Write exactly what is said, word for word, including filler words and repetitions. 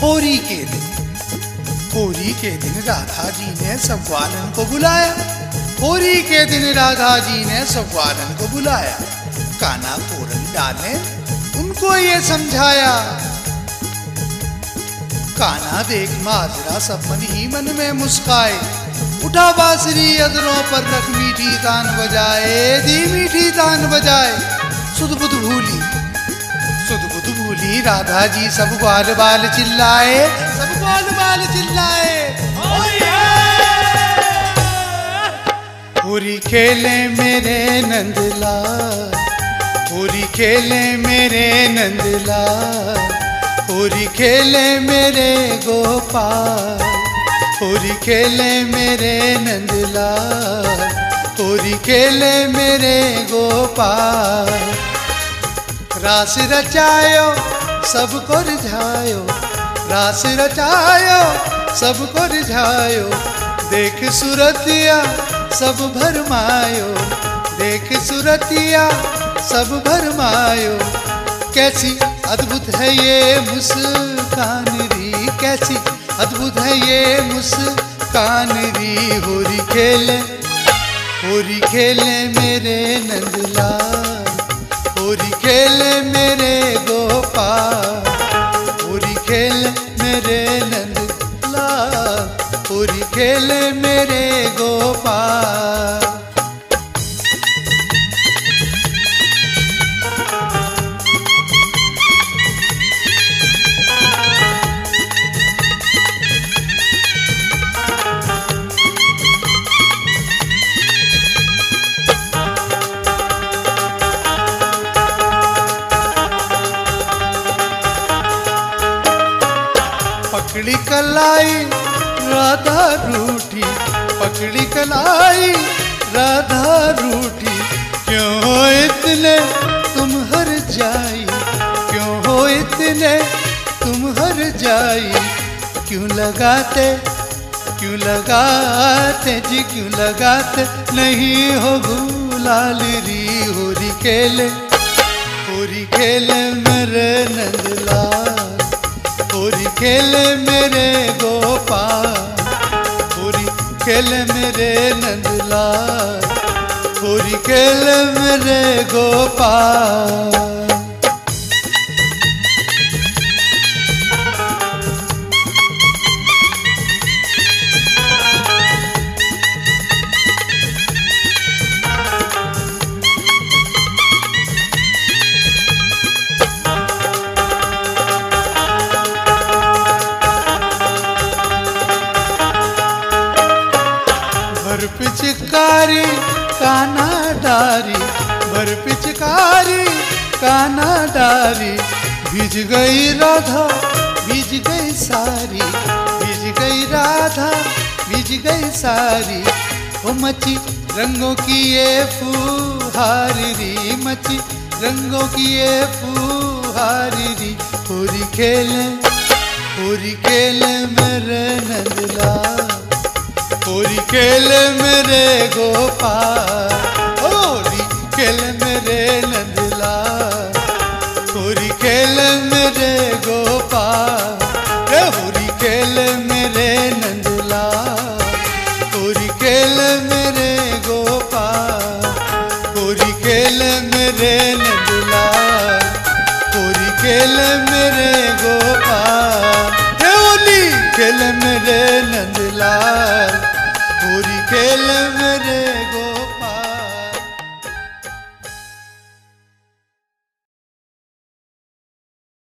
होली के दिन होली के दिन राधा जी ने सब ग्वालन को बुलाया। होली के दिन राधा जी ने सब ग्वालन को बुलाया। काना फोरन डाले उनको ये समझाया। काना देख माजरा सब मन ही मन में मुस्काए। उठा बांसुरी अदरों पर रख मीठी तान बजाए। दी मीठी तान बजाए। सुध बुध भूली सुध बुध भूली राधा जी सब ग्वाल बाल चिल्लाए। सब ग्वाल बाल चिल्लाए। होली खेले मेरे नंदलाल, होली खेले मेरे नंदलाल, होली खेले मेरे गोपाल, होली खेले मेरे नंदलाल, होली खेले मेरे गोपाल। रास रचायो सबको रिझायो, रास रचायो सबको रिझायो। देख सुरतिया सब भरमायो, देख सुरतिया सब भरमायो। कैसी अद्भुत है ये मुस्कान री, कैसी अद्भुत है ये मुस्कान री। होली खेले होली खेले मेरे नंदलाल, होली खेले मेरे गोपाल, होली खेले मेरे नंदलाल, होली खेले मेरे गोपाल। पकड़ी कलाई राधा रूठी, पकड़ी कलाई राधा रूठी। क्यों हो इतने तुम हर जाई, क्यों हो इतने तुम हर जाई। क्यों लगाते क्यों लगाते जी क्यों लगाते नहीं हो गुलाल री। होली खेले होली खेले मेरे नंदलाल, होली खेले मेरे गोपाल, होली खेले मेरे नंदलाल, होली खेले मेरे गोपाल। भर पिचकारी काना डारी, भर पिचकारी काना डारी। भीज गई राधा भीज गई सारी, भीज गई राधा भीज गई सारी। ओ मची रंगों की ये फुहारी री, मची रंगों की ये फुहारी री। होली खेले होली खेले मेरे नंदलाल, होली खेले मेरे गोपाल, होली खेले मेरे नंदलाल, होली खेले मेरे गोपाल। होली खेले मेरे नंदलाल, होली खेले मेरे गोपाल, होली खेले मेरे नंदलाल, होली खेले मेरे गोपाल। होली खेले मेरे नंदलाल, होली खेले में